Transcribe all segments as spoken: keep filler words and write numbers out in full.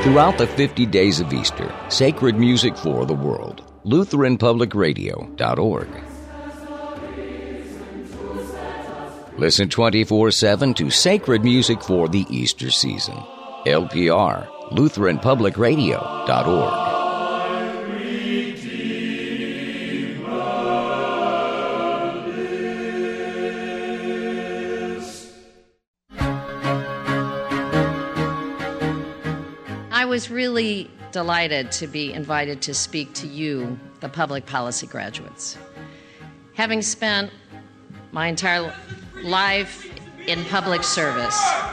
Throughout the fifty days of Easter, sacred music for the world. Lutheran Public Radio dot org. Listen twenty-four seven to sacred music for the Easter season. L P R, Lutheran Public Radio dot org. I was really delighted to be invited to speak to you, the public policy graduates. Having spent my entire life in public service,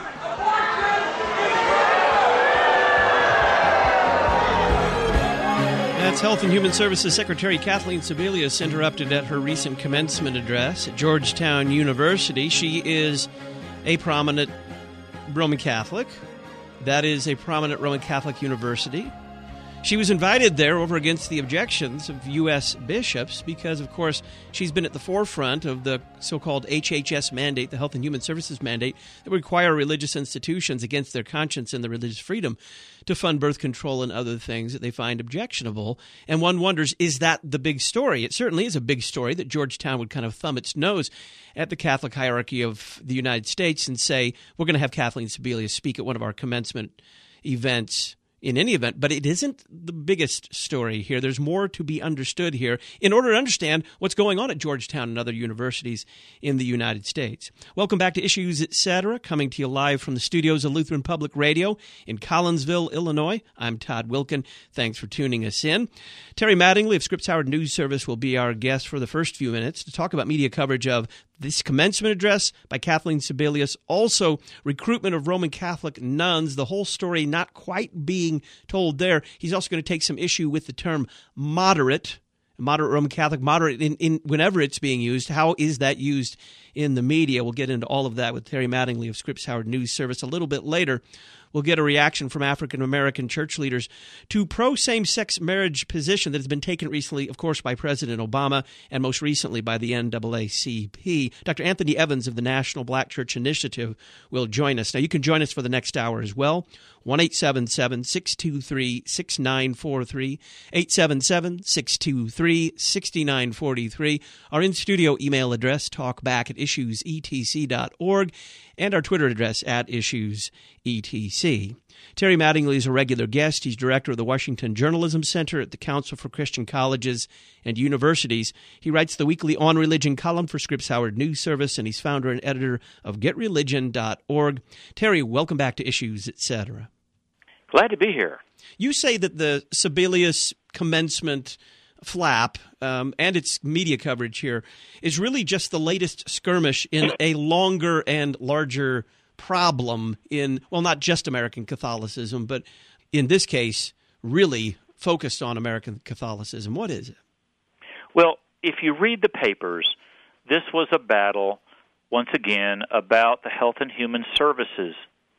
That's Health and Human Services Secretary Kathleen Sebelius, interrupted at her recent commencement address at Georgetown University. She is a prominent Roman Catholic. That is a prominent Roman Catholic university. She was invited there over against the objections of U S bishops because, of course, she's been at the forefront of the so-called H H S mandate, the Health and Human Services mandate, that require religious institutions against their conscience and their religious freedom to fund birth control and other things that they find objectionable. And one wonders, is that the big story? It certainly is a big story that Georgetown would kind of thumb its nose at the Catholic hierarchy of the United States and say, we're going to have Kathleen Sebelius speak at one of our commencement events in any event, but it isn't the biggest story here. There's more to be understood here in order to understand what's going on at Georgetown and other universities in the United States. Welcome back to Issues, et cetera, coming to you live from the studios of Lutheran Public Radio in Collinsville, Illinois. I'm Todd Wilkin. Thanks for tuning us in. Terry Mattingly of Scripps Howard News Service will be our guest for the first few minutes to talk about media coverage of this commencement address by Kathleen Sebelius, also recruitment of Roman Catholic nuns, the whole story not quite being told there. He's also going to take some issue with the term moderate, moderate Roman Catholic, moderate in, in whenever it's being used. How is that used in the media? We'll get into all of that with Terry Mattingly of Scripps Howard News Service a little bit later. We'll get a reaction from African-American church leaders to pro-same-sex marriage position that has been taken recently, of course, by President Obama and most recently by the N double A C P. Doctor Anthony Evans of the National Black Church Initiative will join us. Now, you can join us for the next hour as well. one eight seven seven, six two three, six nine four three, eight seven seven, six two three, six nine four three. Our in-studio email address, talkback at issues e t c dot org, and our Twitter address, at issues e t c. Terry Mattingly is a regular guest. He's director of the Washington Journalism Center at the Council for Christian Colleges and Universities. He writes the weekly On Religion column for Scripps Howard News Service, and he's founder and editor of get religion dot org. Terry, welcome back to Issues, et cetera. Glad to be here. You say that the Sebelius commencement flap um, and its media coverage here is really just the latest skirmish in a longer and larger problem in, well, not just American Catholicism, but in this case, really focused on American Catholicism. What is it? Well, if you read the papers, this was a battle, once again, about the Health and Human Services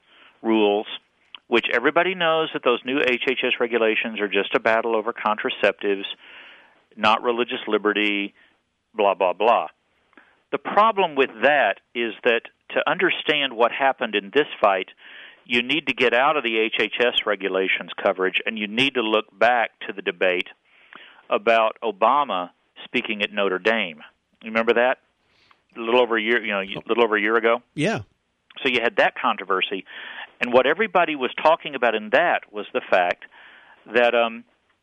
rules, which everybody knows that those new H H S regulations are just a battle over contraceptives, not religious liberty, blah, blah, blah. The problem with that is that to understand what happened in this fight, you need to get out of the H H S regulations coverage, and you need to look back to the debate about Obama speaking at Notre Dame. You remember that? A little over a year, you know, a little over a year ago? Yeah. So you had that controversy, and what everybody was talking about in that was the fact that um,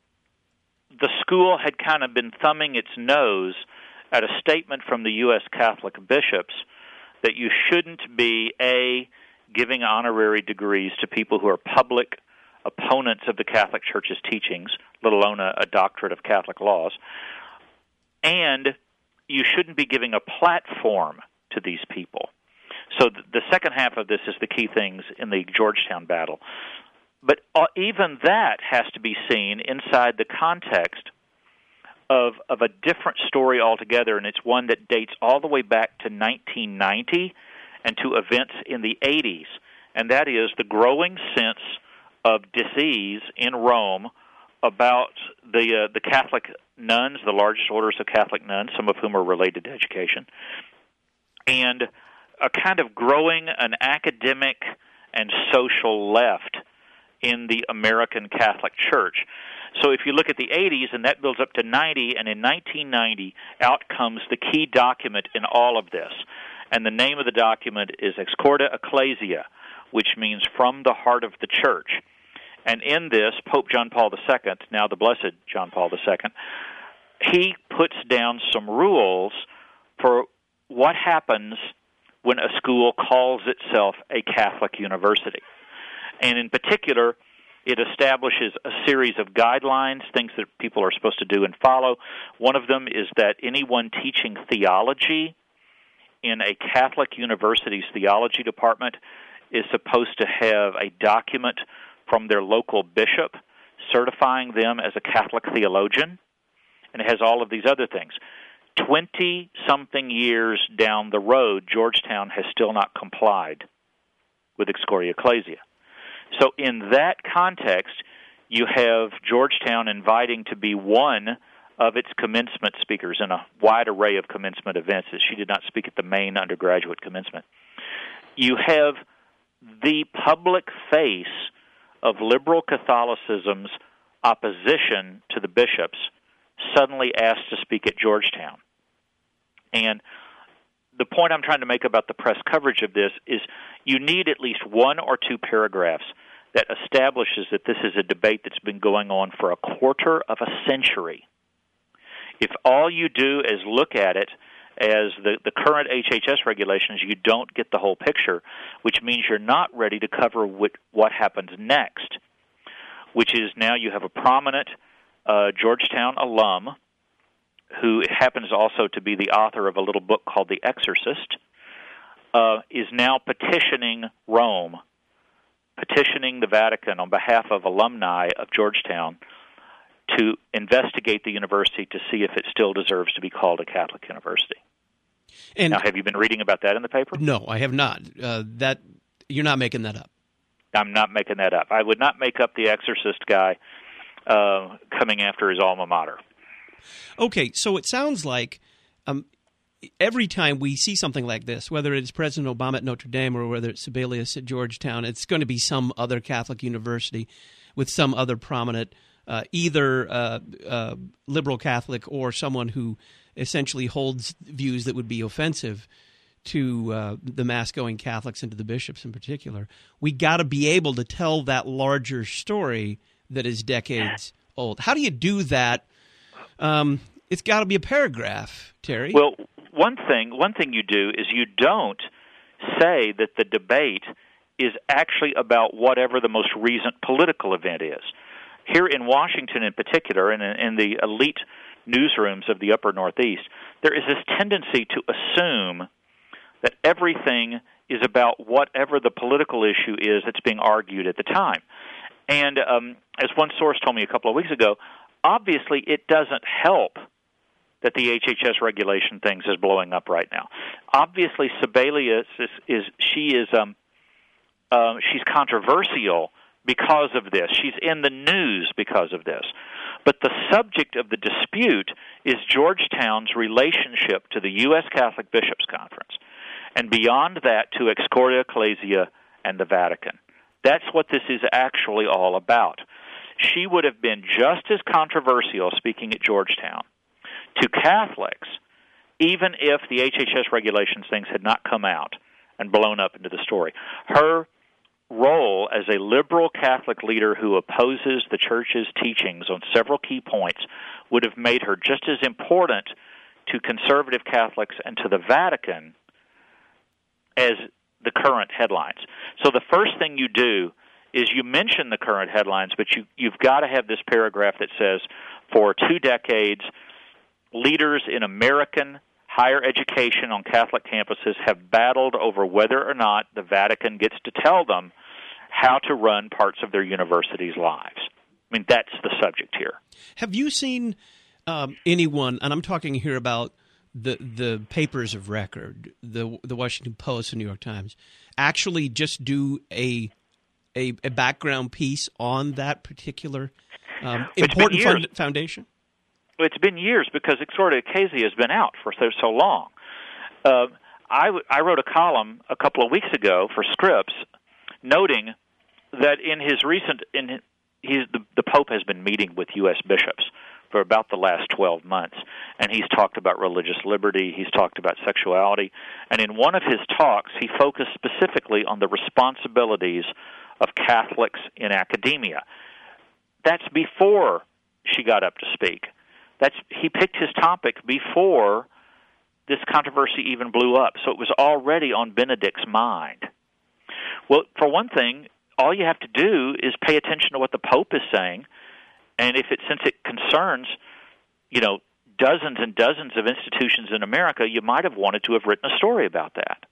the school had kind of been thumbing its nose at a statement from the U S Catholic bishops that you shouldn't be, A, giving honorary degrees to people who are public opponents of the Catholic Church's teachings, let alone a, a doctorate of Catholic laws, and you shouldn't be giving a platform to these people. So th- the second half of this is the key things in the Georgetown battle. But uh, even that has to be seen inside the context of of a different story altogether, and it's one that dates all the way back to nineteen ninety and to events in the eighties, and that is the growing sense of disease in Rome about the uh, the Catholic nuns, the largest orders of Catholic nuns, some of whom are related to education, and a kind of growing an academic and social left in the American Catholic Church. So if you look at the eighties, and that builds up to ninety, and in nineteen ninety, out comes the key document in all of this. And the name of the document is Excordia Ecclesia, which means from the heart of the church. And in this, Pope John Paul the Second, now the Blessed John Paul the Second, he puts down some rules for what happens when a school calls itself a Catholic university. And in particular, it establishes a series of guidelines, things that people are supposed to do and follow. One of them is that anyone teaching theology in a Catholic university's theology department is supposed to have a document from their local bishop certifying them as a Catholic theologian. And it has all of these other things. Twenty-something years down the road, Georgetown has still not complied with Excordia Ecclesia. So in that context, you have Georgetown inviting to be one of its commencement speakers in a wide array of commencement events. She did not speak at the main undergraduate commencement. You have the public face of liberal Catholicism's opposition to the bishops suddenly asked to speak at Georgetown. And the point I'm trying to make about the press coverage of this is you need at least one or two paragraphs that establishes that this is a debate that's been going on for a quarter of a century. If all you do is look at it as the, the current H H S regulations, you don't get the whole picture, which means you're not ready to cover what, what happens next, which is now you have a prominent uh, Georgetown alum who happens also to be the author of a little book called The Exorcist, uh, is now petitioning Rome, petitioning the Vatican on behalf of alumni of Georgetown to investigate the university to see if it still deserves to be called a Catholic university. And now, have you been reading about that in the paper? No, I have not. Uh, that you're not making that up. I'm not making that up. I would not make up the Exorcist guy uh, coming after his alma mater. Okay, so it sounds like um, every time we see something like this, whether it's President Obama at Notre Dame or whether it's Sebelius at Georgetown, it's going to be some other Catholic university with some other prominent, uh, either uh, uh, liberal Catholic or someone who essentially holds views that would be offensive to uh, the mass-going Catholics and to the bishops in particular. We got to be able to tell that larger story that is decades old. How do you do that? Um, it's got to be a paragraph, Terry. Well, one thing, one thing you do is you don't say that the debate is actually about whatever the most recent political event is. Here in Washington in particular, and in, in the elite newsrooms of the upper Northeast, there is this tendency to assume that everything is about whatever the political issue is that's being argued at the time. And um, as one source told me a couple of weeks ago, obviously it doesn't help that the H H S regulation things is blowing up right now. Obviously, Sebelius is, is she is um, uh, she's controversial because of this. She's in the news because of this. But the subject of the dispute is Georgetown's relationship to the U S Catholic Bishops' Conference, and beyond that to Excordia Ecclesia and the Vatican. That's what this is actually all about. She would have been just as controversial speaking at Georgetown to Catholics, even if the H H S regulations things had not come out and blown up into the story. Her role as a liberal Catholic leader who opposes the Church's teachings on several key points would have made her just as important to conservative Catholics and to the Vatican as the current headlines. So the first thing you do is you mention the current headlines, but you, you've got to have this paragraph that says, for two decades, leaders in American higher education on Catholic campuses have battled over whether or not the Vatican gets to tell them how to run parts of their university's lives. I mean, that's the subject here. Have you seen um, anyone, and I'm talking here about the the papers of record, the the Washington Post and New York Times, actually just do a a, a background piece on that particular um, important fund, foundation? It's been years because Excordia Ecclesia has been out for so, so long. Uh, I, w- I wrote a column a couple of weeks ago for Scripps noting that in his recent, in he's the, the Pope has been meeting with U S bishops for about the last twelve months, and he's talked about religious liberty, he's talked about sexuality, and in one of his talks, he focused specifically on the responsibilities of Catholics in academia. That's before she got up to speak. That's he picked his topic before this controversy even blew up, so it was already on Benedict's mind. Well, for one thing, all you have to do is pay attention to what the Pope is saying, and if it since it concerns, you know, dozens and dozens of institutions in America, you might have wanted to have written a story about that.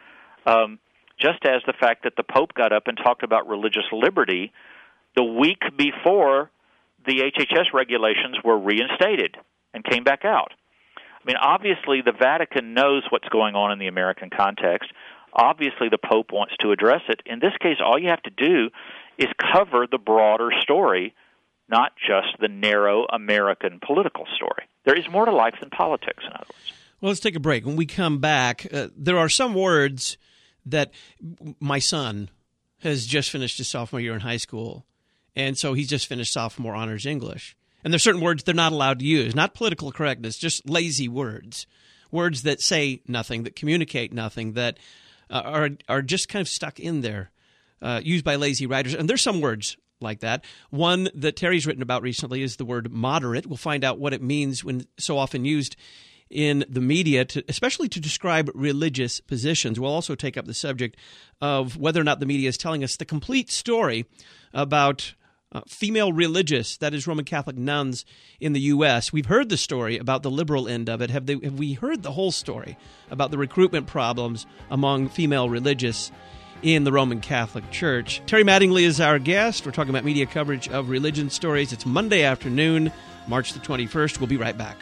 Um, just as the fact that the Pope got up and talked about religious liberty the week before the H H S regulations were reinstated and came back out. I mean, obviously the Vatican knows what's going on in the American context. Obviously the Pope wants to address it. In this case, all you have to do is cover the broader story, not just the narrow American political story. There is more to life than politics, in other words. Well, let's take a break. When we come back, uh, there are some words that my son has just finished his sophomore year in high school, and so he's just finished sophomore honors English. And there's certain words they're not allowed to use, not political correctness, just lazy words, words that say nothing, that communicate nothing, that uh, are are just kind of stuck in there, uh, used by lazy writers. And there's some words like that. One that Terry's written about recently is the word moderate. We'll find out what it means when so often used in the media, to, especially to describe religious positions. We'll also take up the subject of whether or not the media is telling us the complete story about uh, female religious, that is Roman Catholic nuns in the U S. We've heard the story about the liberal end of it. Have, they, have we heard the whole story about the recruitment problems among female religious in the Roman Catholic Church? Terry Mattingly is our guest. We're talking about media coverage of religion stories. It's Monday afternoon, March the twenty-first. We'll be right back.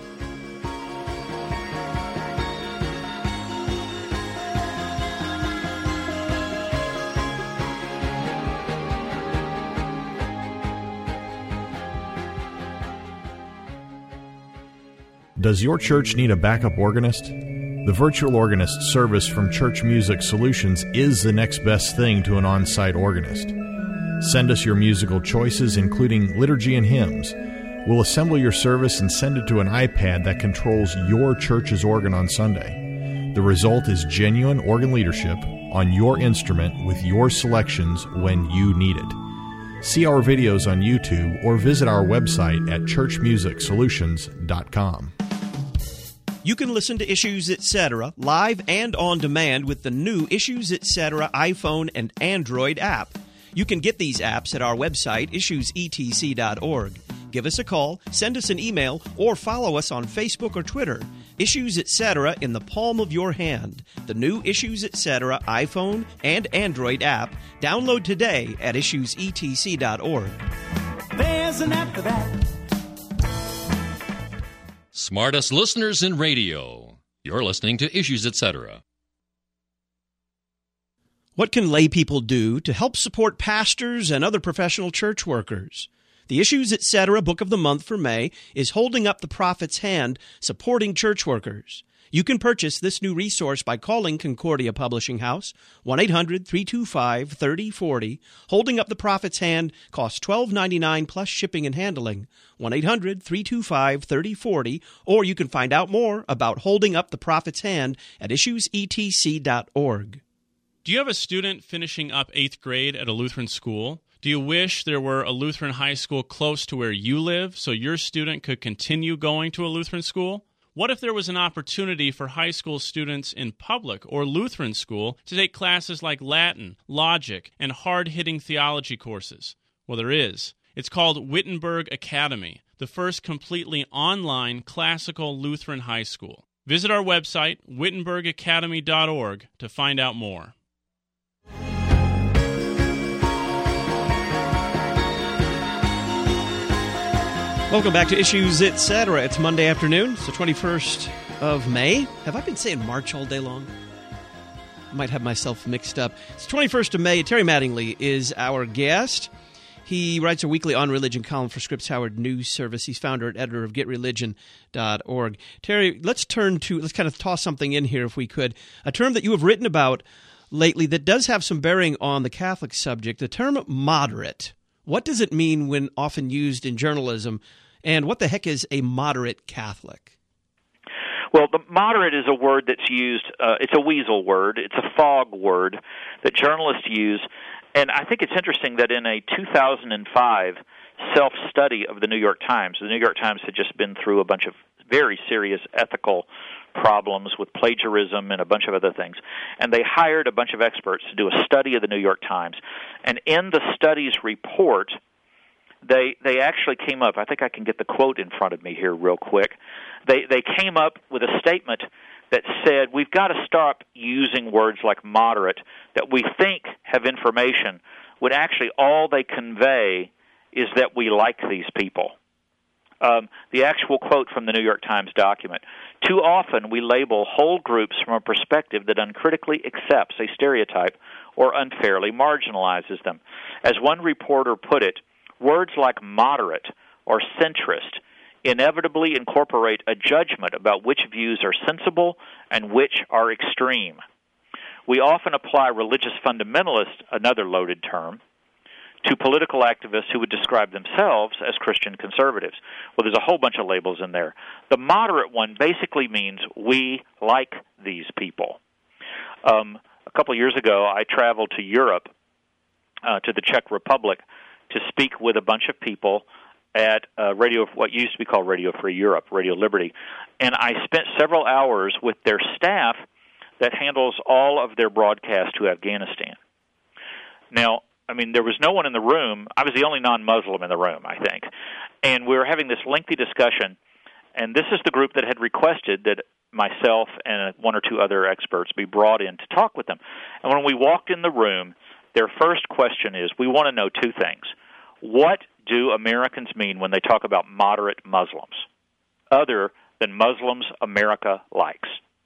Does your church need a backup organist? The Virtual Organist service from Church Music Solutions is the next best thing to an on-site organist. Send us your musical choices, including liturgy and hymns. We'll assemble your service and send it to an iPad that controls your church's organ on Sunday. The result is genuine organ leadership on your instrument with your selections when you need it. See our videos on YouTube or visit our website at church music solutions dot com. You can listen to Issues Etc. live and on demand with the new Issues Etc. iPhone and Android app. You can get these apps at our website, issues e t c dot org. Give us a call, send us an email, or follow us on Facebook or Twitter. Issues Etc. in the palm of your hand. The new Issues Etc. iPhone and Android app. Download today at issues e t c dot org. There's an app for that. Smartest listeners in radio. You're listening to Issues Etc. What can lay people do to help support pastors and other professional church workers? The Issues Etc. Book of the Month for May is Holding Up the Prophet's Hand, Supporting Church Workers. You can purchase this new resource by calling Concordia Publishing House, one eight hundred three two five three zero four zero. Holding Up the Prophet's Hand costs twelve dollars and ninety-nine cents plus shipping and handling, one eight hundred three two five three zero four zero, or you can find out more about Holding Up the Prophet's Hand at issues e t c dot org. Do you have a student finishing up eighth grade at a Lutheran school? Do you wish there were a Lutheran high school close to where you live so your student could continue going to a Lutheran school? What if there was an opportunity for high school students in public or Lutheran school to take classes like Latin, logic, and hard-hitting theology courses? Well, there is. It's called Wittenberg Academy, the first completely online classical Lutheran high school. Visit our website, wittenberg academy dot org, to find out more. Welcome back to Issues Etc. It's Monday afternoon. It's the twenty-first of May. Have I been saying March all day long? I might have myself mixed up. It's the twenty-first of May. Terry Mattingly is our guest. He writes a weekly on religion column for Scripps Howard News Service. He's founder and editor of get religion dot org. Terry, let's turn to, let's kind of toss something in here if we could. A term that you have written about lately that does have some bearing on the Catholic subject. The term moderate. What does it mean when often used in journalism? And what the heck is a moderate Catholic? Well, the moderate is a word that's used, uh, it's a weasel word, it's a fog word that journalists use, and I think it's interesting that in a two thousand five self-study of the New York Times, the New York Times had just been through a bunch of very serious ethical problems with plagiarism and a bunch of other things, and they hired a bunch of experts to do a study of the New York Times, and in the study's report, They they actually came up, I think I can get the quote in front of me here real quick. They they came up with a statement that said, we've got to stop using words like moderate that we think have information when actually all they convey is that we like these people. Um, the actual quote from the New York Times document, too often we label whole groups from a perspective that uncritically accepts a stereotype or unfairly marginalizes them. As one reporter put it, words like moderate or centrist inevitably incorporate a judgment about which views are sensible and which are extreme. We often apply religious fundamentalist, another loaded term, to political activists who would describe themselves as Christian conservatives. Well, there's a whole bunch of labels in there. The moderate one basically means we like these people. Um, a couple of years ago, I traveled to Europe, uh, to the Czech Republic, to speak with a bunch of people at uh, Radio, what used to be called Radio Free Europe, Radio Liberty, and I spent several hours with their staff that handles all of their broadcast to Afghanistan. Now, I mean, there was no one in the room. I was the only non-Muslim in the room, I think, and we were having this lengthy discussion, and this is the group that had requested that myself and one or two other experts be brought in to talk with them. And when we walked in the room, their first question is, we want to know two things. What do Americans mean when they talk about moderate Muslims, other than Muslims America likes?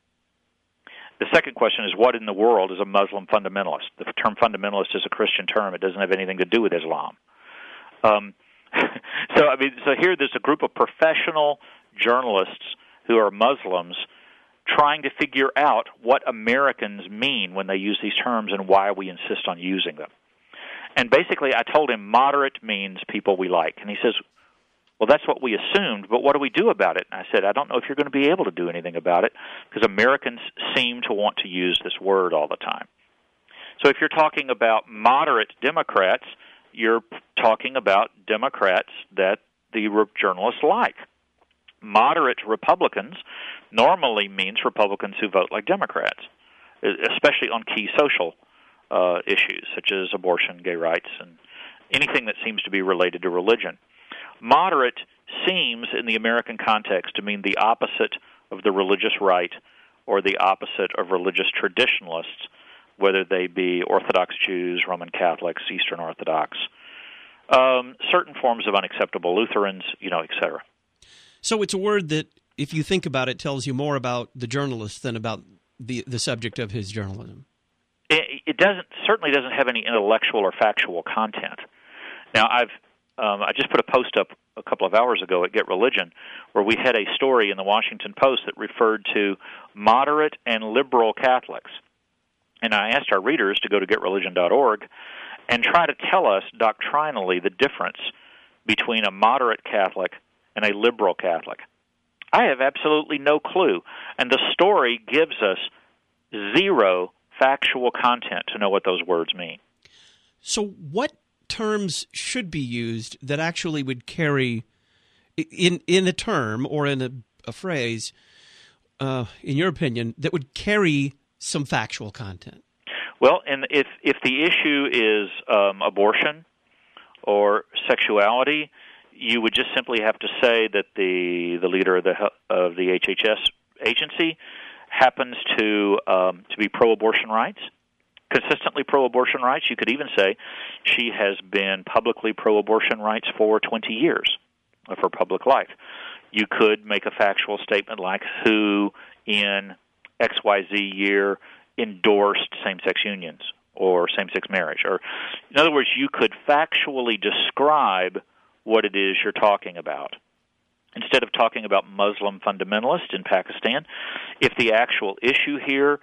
The second question is, what in the world is a Muslim fundamentalist? The term fundamentalist is a Christian term. It doesn't have anything to do with Islam. Um, so, I mean, so here there's a group of professional journalists who are Muslims trying to figure out what Americans mean when they use these terms and why we insist on using them. And basically, I told him moderate means people we like. And he says, well, that's what we assumed, but what do we do about it? And I said, I don't know if you're going to be able to do anything about it, because Americans seem to want to use this word all the time. So if you're talking about moderate Democrats, you're talking about Democrats that the journalists like. Moderate Republicans normally means Republicans who vote like Democrats, especially on key social uh, issues such as abortion, gay rights, and anything that seems to be related to religion. Moderate seems, in the American context, to mean the opposite of the religious right or the opposite of religious traditionalists, whether they be Orthodox Jews, Roman Catholics, Eastern Orthodox, um, certain forms of unacceptable Lutherans, you know, et cetera. So it's a word that, if you think about it, tells you more about the journalist than about the the subject of his journalism. It, it doesn't certainly doesn't have any intellectual or factual content. Now, I've um, I just put a post up a couple of hours ago at Get Religion where we had a story in the Washington Post that referred to moderate and liberal Catholics. And I asked our readers to go to get religion dot org and try to tell us doctrinally the difference between a moderate Catholic and a liberal Catholic. I have absolutely no clue. And the story gives us zero factual content to know what those words mean. So what terms should be used that actually would carry, in in a term or in a, a phrase, uh, in your opinion, that would carry some factual content? Well, and if if the issue is um, abortion or sexuality, you would just simply have to say that the the leader of the of the H H S agency happens to um, to be pro-abortion rights, consistently pro-abortion rights. You could even say she has been publicly pro-abortion rights for twenty years of her public life. You could make a factual statement like who in X Y Z year endorsed same-sex unions or same-sex marriage. Or, in other words, you could factually describe what it is you're talking about. Instead of talking about Muslim fundamentalists in Pakistan, if the actual issue here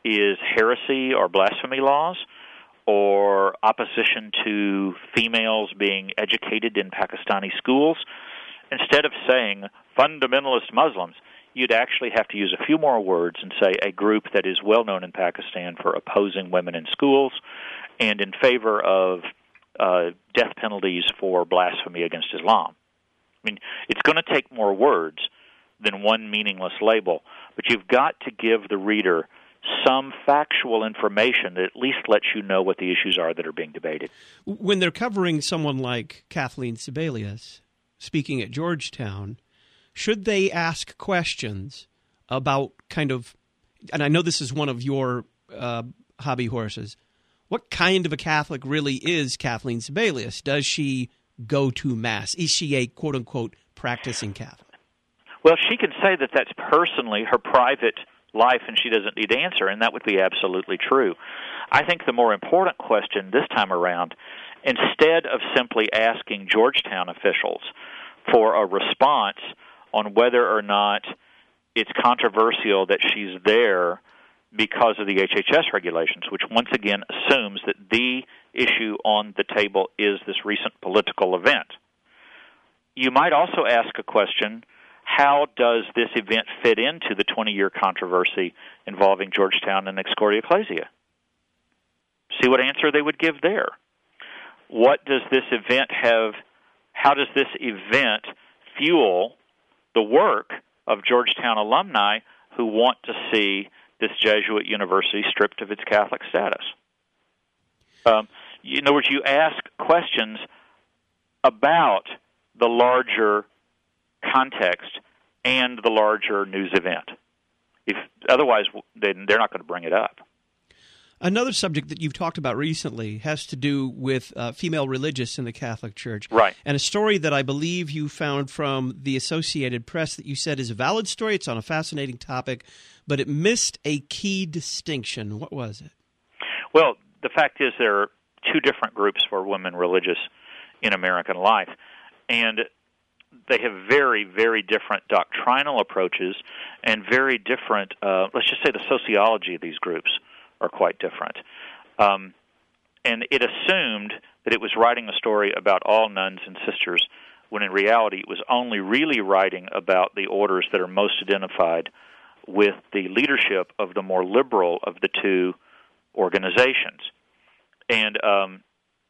is heresy or blasphemy laws, or opposition to females being educated in Pakistani schools. Instead of saying fundamentalist Muslims, you'd actually have to use a few more words and say a group that is well known in Pakistan for opposing women in schools and in favor of uh, death penalties for blasphemy against Islam. I mean, it's going to take more words than one meaningless label, but you've got to give the reader some factual information that at least lets you know what the issues are that are being debated. When they're covering someone like Kathleen Sebelius speaking at Georgetown, should they ask questions about kind of, and I know this is one of your uh, hobby horses, what kind of a Catholic really is Kathleen Sebelius? Does she go to Mass? Is she a quote-unquote practicing Catholic? Well, she can say that that's personally her private life and she doesn't need to answer, and that would be absolutely true. I think the more important question this time around, instead of simply asking Georgetown officials for a response on whether or not it's controversial that she's there because of the H H S regulations, which once again assumes that the issue on the table is this recent political event. You might also ask a question, how does this event fit into the twenty-year controversy involving Georgetown and Excordia Ecclesia? See what answer they would give there. What does this event have, how does this event fuel the work of Georgetown alumni who want to see this Jesuit university stripped of its Catholic status? Um, in other words, you ask questions about the larger context and the larger news event. If otherwise, then they're not going to bring it up. Another subject that you've talked about recently has to do with uh, female religious in the Catholic Church. Right. And a story that I believe you found from the Associated Press that you said is a valid story. It's on a fascinating topic, but it missed a key distinction. What was it? Well, the fact is there are two different groups for women religious in American life, and they have very, very different doctrinal approaches and very different, uh, let's just say the sociology of these groups are quite different. Um, and it assumed that it was writing a story about all nuns and sisters, when in reality it was only really writing about the orders that are most identified with the leadership of the more liberal of the two organizations. And um,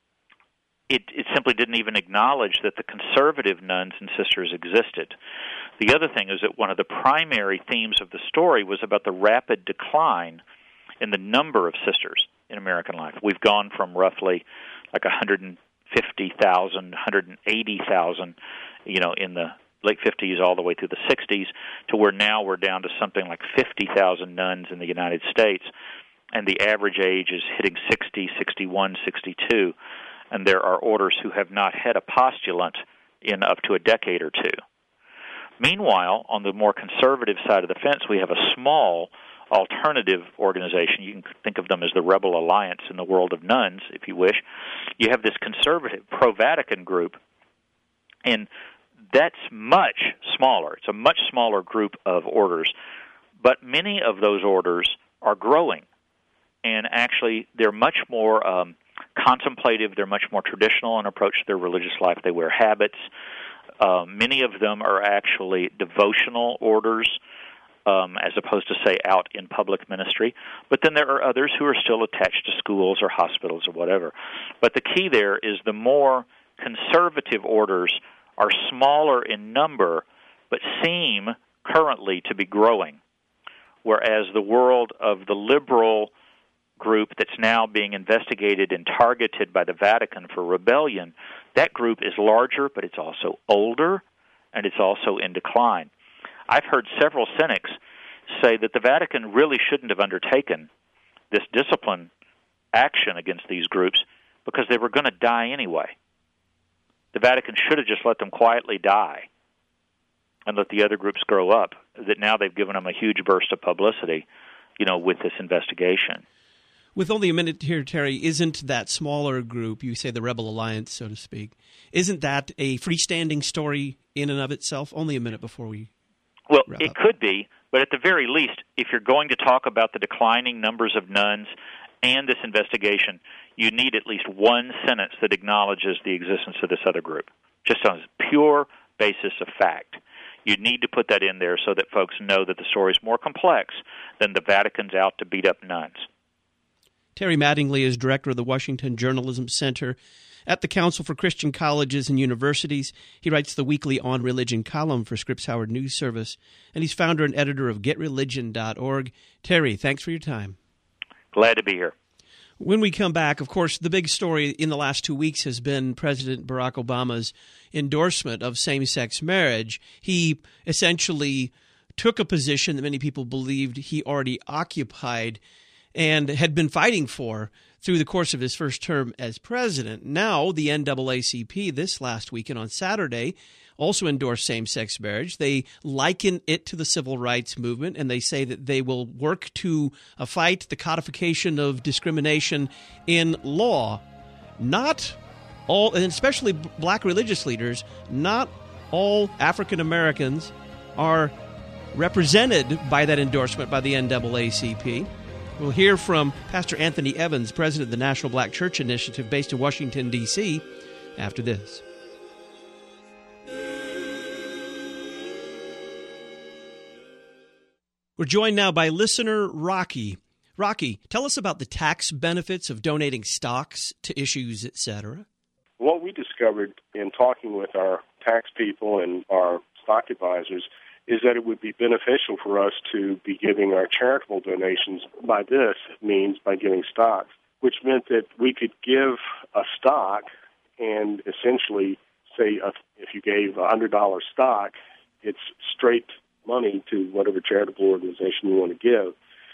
it, it simply didn't even acknowledge that the conservative nuns and sisters existed. The other thing is that one of the primary themes of the story was about the rapid decline in the number of sisters in American life. We've gone from roughly like one hundred fifty thousand, one hundred eighty thousand, you know, in the late fifties all the way through the sixties, to where now we're down to something like fifty thousand nuns in the United States, and the average age is hitting sixty, sixty-one, sixty-two, and there are orders who have not had a postulant in up to a decade or two. Meanwhile, on the more conservative side of the fence, we have a small alternative organization. You can think of them as the Rebel Alliance in the world of nuns, if you wish. You have this conservative pro-Vatican group, and that's much smaller. It's a much smaller group of orders, but many of those orders are growing, and actually they're much more um, contemplative. They're much more traditional in approach to their religious life. They wear habits. Uh, many of them are actually devotional orders, Um, as opposed to, say, out in public ministry. But then there are others who are still attached to schools or hospitals or whatever. But the key there is the more conservative orders are smaller in number, but seem currently to be growing, whereas the world of the liberal group that's now being investigated and targeted by the Vatican for rebellion, that group is larger, but it's also older, and it's also in decline. I've heard several cynics say that the Vatican really shouldn't have undertaken this discipline action against these groups because they were going to die anyway. The Vatican should have just let them quietly die and let the other groups grow up, that now they've given them a huge burst of publicity, you know, with this investigation. With only a minute here, Terry, isn't that smaller group, you say the Rebel Alliance, so to speak, isn't that a freestanding story in and of itself? Only a minute before we Well, wrap it up. could be, But at the very least, if you're going to talk about the declining numbers of nuns and this investigation, you need at least one sentence that acknowledges the existence of this other group, just on a pure basis of fact. You need to put that in there so that folks know that the story is more complex than the Vatican's out to beat up nuns. Terry Mattingly is director of the Washington Journalism Center at the Council for Christian Colleges and Universities. He writes the weekly On Religion column for Scripps Howard News Service, and he's founder and editor of get religion dot org. Terry, thanks for your time. Glad to be here. When we come back, of course, the big story in the last two weeks has been President Barack Obama's endorsement of same-sex marriage. He essentially took a position that many people believed he already occupied and had been fighting for through the course of his first term as president. Now, the N double A C P this last weekend on Saturday also endorsed same-sex marriage. They liken it to the civil rights movement, and they say that they will work to uh, fight the codification of discrimination in law. Not all, and especially black religious leaders, not all African Americans are represented by that endorsement by the N double A C P. We'll hear from Pastor Anthony Evans, president of the National Black Church Initiative based in Washington, D C, after this. We're joined now by listener Rocky. Rocky, tell us about the tax benefits of donating stocks to Issues, et cetera. What we discovered in talking with our tax people and our stock advisors is that it would be beneficial for us to be giving our charitable donations by this means, by giving stocks, which meant that we could give a stock and essentially say uh, if you gave a one hundred dollars stock, it's straight money to whatever charitable organization you want to give,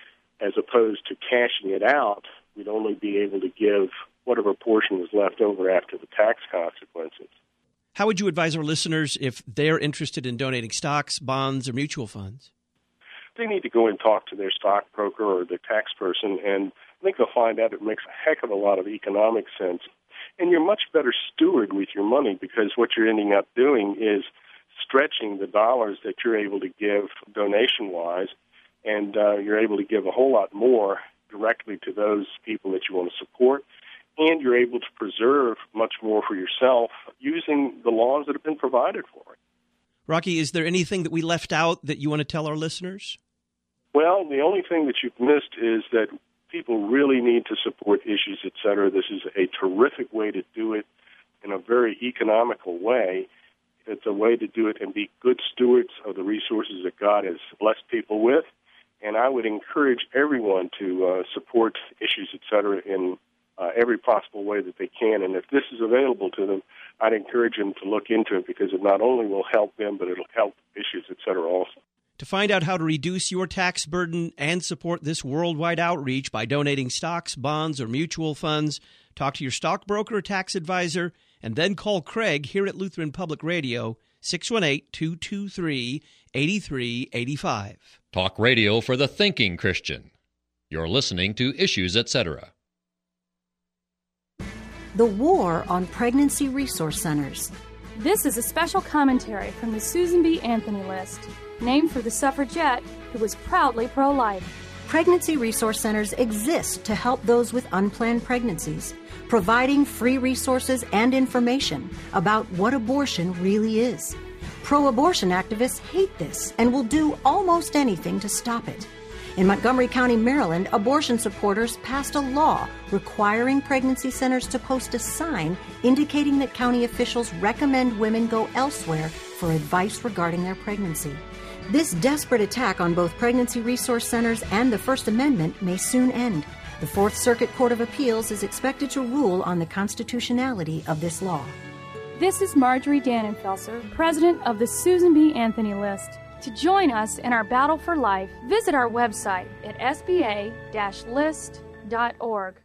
as opposed to cashing it out. We'd only be able to give whatever portion was left over after the tax consequences. How would you advise our listeners if they're interested in donating stocks, bonds, or mutual funds? They need to go and talk to their stockbroker or the tax person, and I think they'll find out it makes a heck of a lot of economic sense. And you're much better steward with your money, because what you're ending up doing is stretching the dollars that you're able to give donation-wise, and uh, you're able to give a whole lot more directly to those people that you want to support. And you're able to preserve much more for yourself using the laws that have been provided for it. Rocky, is there anything that we left out that you want to tell our listeners? Well, the only thing that you've missed is that people really need to support Issues, et cetera. This is a terrific way to do it in a very economical way. It's a way to do it and be good stewards of the resources that God has blessed people with. And I would encourage everyone to uh, support Issues, et cetera, in Uh, every possible way that they can. And if this is available to them, I'd encourage them to look into it, because it not only will help them, but it'll help Issues, et cetera, also. To find out how to reduce your tax burden and support this worldwide outreach by donating stocks, bonds, or mutual funds, talk to your stockbroker or tax advisor, and then call Craig here at Lutheran Public Radio, six one eight, two two three, eight three eight five. Talk radio for the thinking Christian. You're listening to Issues, et cetera. The War on Pregnancy Resource Centers. This is a special commentary from the Susan B. Anthony List, named for the suffragette who was proudly pro-life. Pregnancy Resource Centers exist to help those with unplanned pregnancies, providing free resources and information about what abortion really is. Pro-abortion activists hate this and will do almost anything to stop it. In Montgomery County, Maryland, abortion supporters passed a law requiring pregnancy centers to post a sign indicating that county officials recommend women go elsewhere for advice regarding their pregnancy. This desperate attack on both pregnancy resource centers and the First Amendment may soon end. The Fourth Circuit Court of Appeals is expected to rule on the constitutionality of this law. This is Marjorie Dannenfelser, president of the Susan B. Anthony List. To join us in our battle for life, visit our website at s b a dash list dot org.